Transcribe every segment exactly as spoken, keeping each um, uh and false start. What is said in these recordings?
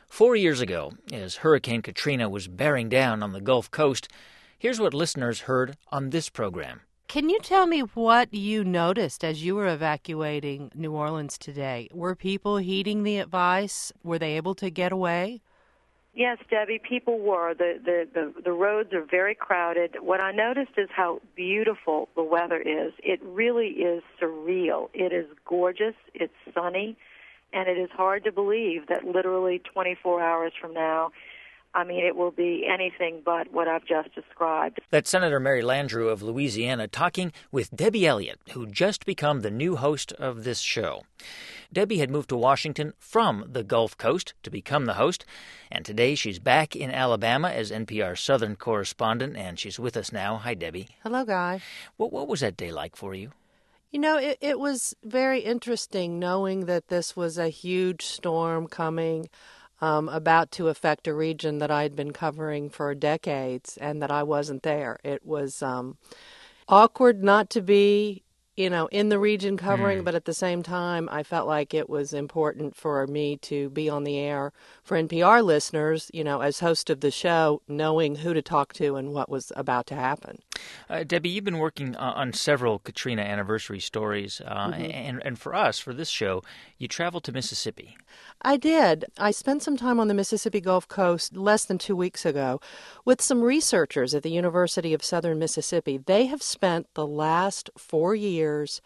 Four years ago, as Hurricane Katrina was bearing down on the Gulf Coast, here's what listeners heard on this program. Can you tell me what you noticed as you were evacuating New Orleans today? Were people heeding the advice? Were they able to get away? Yes, Debbie, people were. The, the, the, the roads are very crowded. What I noticed is how beautiful the weather is. It really is surreal. It is gorgeous. It's sunny. And it is hard to believe that literally twenty-four hours from now, I mean, it will be anything but what I've just described. That's Senator Mary Landrieu of Louisiana talking with Debbie Elliott, who just become the new host of this show. Debbie had moved to Washington from the Gulf Coast to become the host, and today she's back in Alabama as N P R Southern correspondent, and she's with us now. Hi, Debbie. Hello, Guy. What, what was that day like for you? You know, it, it was very interesting knowing that this was a huge storm coming, um, about to affect a region that I'd been covering for decades, and that I wasn't there. It was um, awkward not to be, you know, in the region covering, mm. but at the same time, I felt like it was important for me to be on the air for N P R listeners, you know, as host of the show, knowing who to talk to and what was about to happen. Uh, Debbie, you've been working uh, on several Katrina anniversary stories, uh, mm-hmm. and, and for us, for this show, you traveled to Mississippi. I did. I spent some time on the Mississippi Gulf Coast less than two weeks ago with some researchers at the University of Southern Mississippi. They have spent the last four years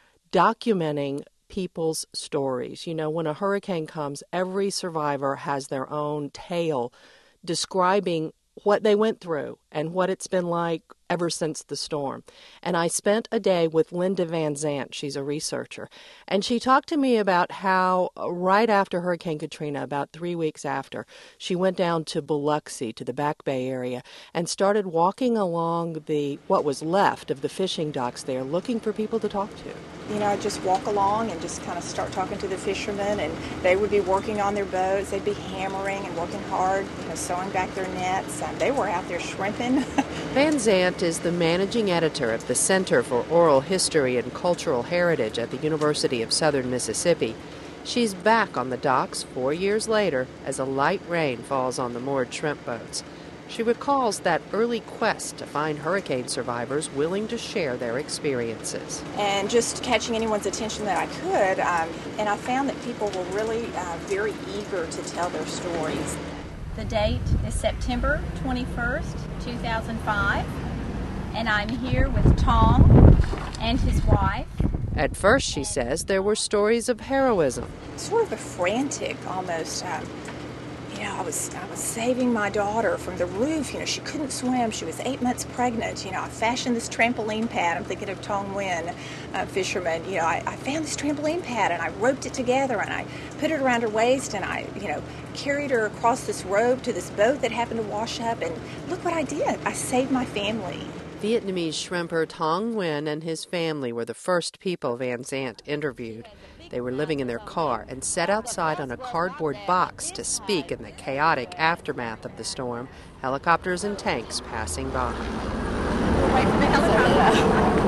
documenting people's stories. You know, when a hurricane comes, every survivor has their own tale describing what they went through and what it's been like ever since the storm. And I spent a day with Linda Van Zant. She's a researcher. And she talked to me about how right after Hurricane Katrina, about three weeks after, she went down to Biloxi, to the Back Bay area, and started walking along the what was left of the fishing docks there, looking for people to talk to. You know, I'd just walk along and just kind of start talking to the fishermen, and they would be working on their boats. They'd be hammering and working hard, you know, sewing back their nets. And they were out there shrimping. Van Zant is the managing editor of the Center for Oral History and Cultural Heritage at the University of Southern Mississippi. She's back on the docks four years later as a light rain falls on the moored shrimp boats. She recalls that early quest to find hurricane survivors willing to share their experiences. And just catching anyone's attention that I could, um, and I found that people were really uh, very eager to tell their stories. The date is September twenty-first, two thousand five, and I'm here with Tom and his wife. At first, she says, there were stories of heroism. Sort of a frantic, almost. Um, you know, I was I was saving my daughter from the roof. You know, she couldn't swim. She was eight months pregnant. You know, I fashioned this trampoline pad. I'm thinking of Tong Nguyen, uh, fisherman. You know, I, I found this trampoline pad and I roped it together and I put it around her waist and I, you know, carried her across this road to this boat that happened to wash up. And look what I did. I saved my family. Vietnamese shrimper Tong Nguyen and his family were the first people Van Zant interviewed. They were living in their car and sat outside on a cardboard box to speak in the chaotic aftermath of the storm, helicopters and tanks passing by. We'll wait for the helicopter.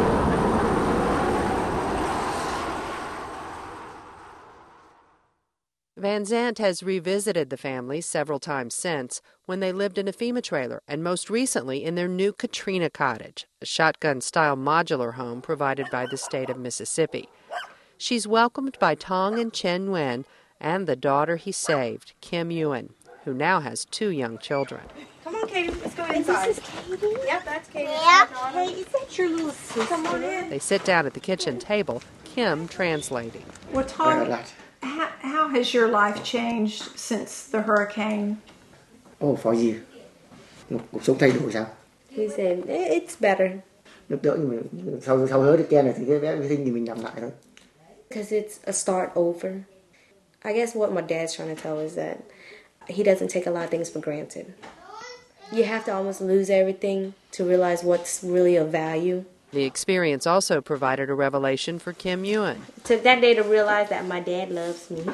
Van Zant has revisited the family several times since, when they lived in a FEMA trailer, and most recently in their new Katrina cottage, a shotgun-style modular home provided by the state of Mississippi. She's welcomed by Tong and Chen Nguyen and the daughter he saved, Kim Yuen, who now has two young children. Come on, Katie, let's go inside. Is this Katie? Yep, that's Katie. Yeah. Hey, is that your little sister? Come on in. They sit down at the kitchen table, Kim translating. Well, Tom, how, how has your life changed since the hurricane? Oh, for you. Cuộc sống thay đổi sao? He said, it's better. Giúp đỡ nhưng mà sau sau hurricane này thì cái everything thì mình làm lại thôi. Because it's a start over. I guess what my dad's trying to tell is that he doesn't take a lot of things for granted. You have to almost lose everything to realize what's really of value. The experience also provided a revelation for Kim Yuen. Took that day to realize that my dad loves me.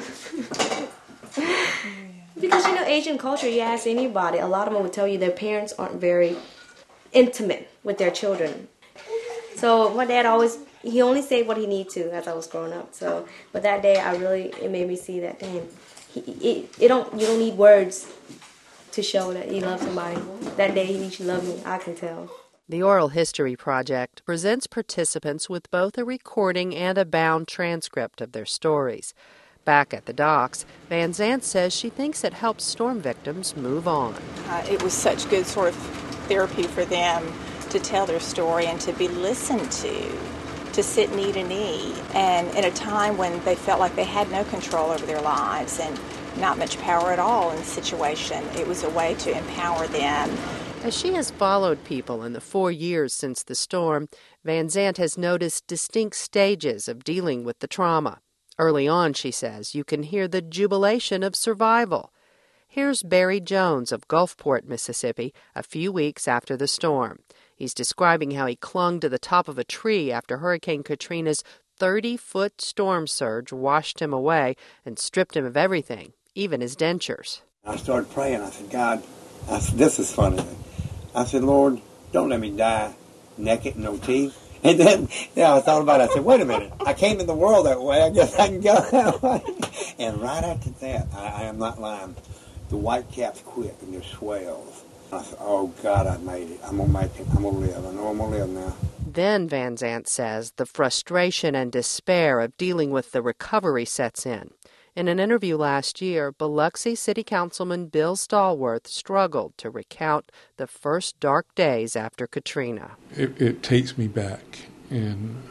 Because, you know, Asian culture, you ask anybody, a lot of them would tell you their parents aren't very intimate with their children. So my dad always, he only said what he needed to as I was growing up. So, but that day, I really, it made me see that, damn, he it, it don't you don't need words to show that you love somebody. That day he should love me, I can tell. The Oral History Project presents participants with both a recording and a bound transcript of their stories. Back at the docks, Van Zandt says she thinks it helps storm victims move on. Uh, it was such good sort of therapy for them to tell their story and to be listened to, to sit knee to knee, and in a time when they felt like they had no control over their lives and not much power at all in the situation. It was a way to empower them. As she has followed people in the four years since the storm, Van Zandt has noticed distinct stages of dealing with the trauma. Early on, she says, you can hear the jubilation of survival. Here's Barry Jones of Gulfport, Mississippi, a few weeks after the storm. He's describing how he clung to the top of a tree after Hurricane Katrina's thirty-foot storm surge washed him away and stripped him of everything, even his dentures. I started praying. I said, God, I said, this is funny. I said, Lord, don't let me die naked, no teeth. And then, yeah, I thought about it. I said, wait a minute. I came in the world that way. I guess I can go that way. And right after that, I, I am not lying, the white caps quit and there's swells. I said, oh, God, I made it. I'm going to make it. I'm going to live. I know I'm going to live now. Then, Van Zandt says, the frustration and despair of dealing with the recovery sets in. In an interview last year, Biloxi City Councilman Bill Stallworth struggled to recount the first dark days after Katrina. It, it takes me back and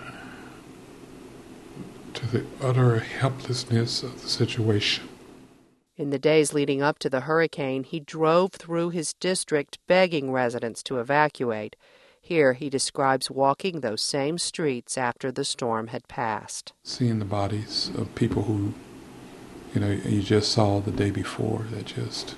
to the utter helplessness of the situation. In the days leading up to the hurricane, he drove through his district begging residents to evacuate. Here he describes walking those same streets after the storm had passed. Seeing the bodies of people who, you know, you just saw the day before that just,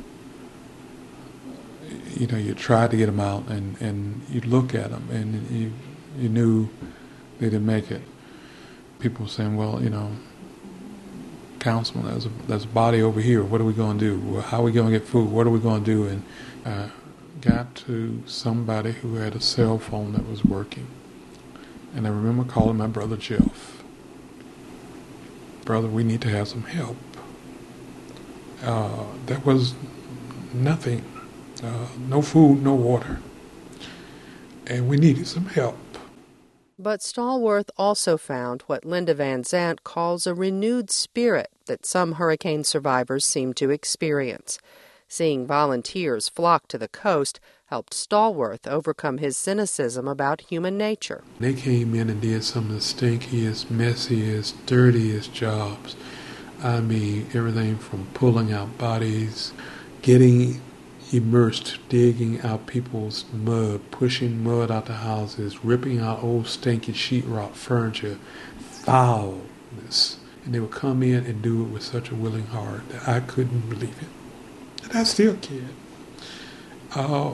you know, you tried to get them out and, and you look at them and you, you knew they didn't make it. People saying, well, you know, Councilman, there's a, there's a body over here. What are we going to do? How are we going to get food? What are we going to do? And uh, got to somebody who had a cell phone that was working. And I remember calling my brother Jeff. Brother, we need to have some help. Uh, there was nothing, uh, no food, no water. And we needed some help. But Stallworth also found what Linda Van Zandt calls a renewed spirit that some hurricane survivors seem to experience. Seeing volunteers flock to the coast helped Stallworth overcome his cynicism about human nature. They came in and did some of the stinkiest, messiest, dirtiest jobs. I mean, everything from pulling out bodies, getting immersed, digging out people's mud, pushing mud out the houses, ripping out old stinky sheetrock furniture, foulness. And they would come in and do it with such a willing heart that I couldn't believe it. And I still can't. Uh,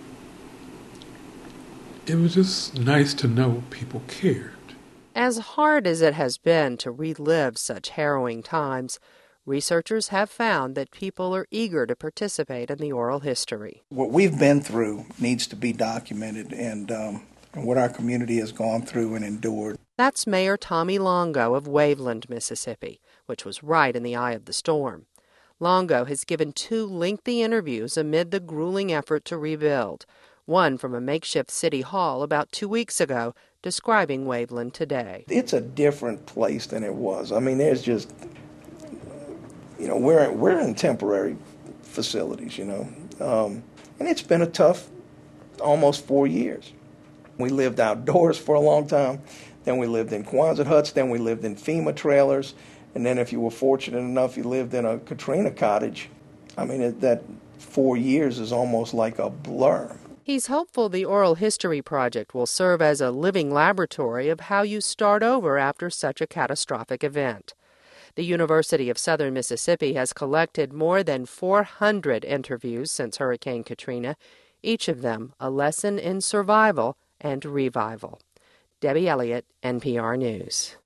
it was just nice to know people cared. As hard as it has been to relive such harrowing times, researchers have found that people are eager to participate in the oral history. What we've been through needs to be documented, and, um, and what our community has gone through and endured. That's Mayor Tommy Longo of Waveland, Mississippi, which was right in the eye of the storm. Longo has given two lengthy interviews amid the grueling effort to rebuild, one from a makeshift city hall about two weeks ago, describing Waveland today. It's a different place than it was. I mean, there's just, you know, we're, we're in temporary facilities, you know, um, and it's been a tough almost four years. We lived outdoors for a long time, then we lived in Quonset huts, then we lived in FEMA trailers, and then if you were fortunate enough, you lived in a Katrina cottage. I mean, it, that four years is almost like a blur. He's hopeful the Oral History Project will serve as a living laboratory of how you start over after such a catastrophic event. The University of Southern Mississippi has collected more than four hundred interviews since Hurricane Katrina, each of them a lesson in survival and revival. Debbie Elliott, N P R News.